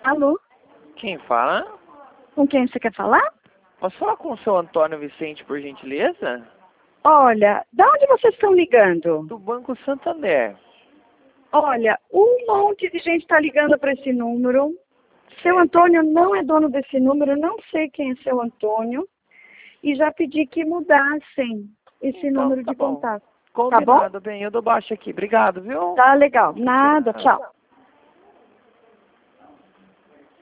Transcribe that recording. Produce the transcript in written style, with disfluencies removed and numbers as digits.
Alô? Quem fala? Com quem você quer falar? Posso falar com o seu Antônio Vicente, por gentileza? Olha, da onde vocês estão ligando? Do Banco Santander. Olha, um monte de gente está ligando para esse número. Seu Antônio não é dono desse número, não sei quem é seu Antônio. E já pedi que mudassem esse Então, número tá de bom. contato. Tá bom? Combinado, bem. Eu dou baixo aqui. Obrigado, viu? Tá legal. Nada, tchau.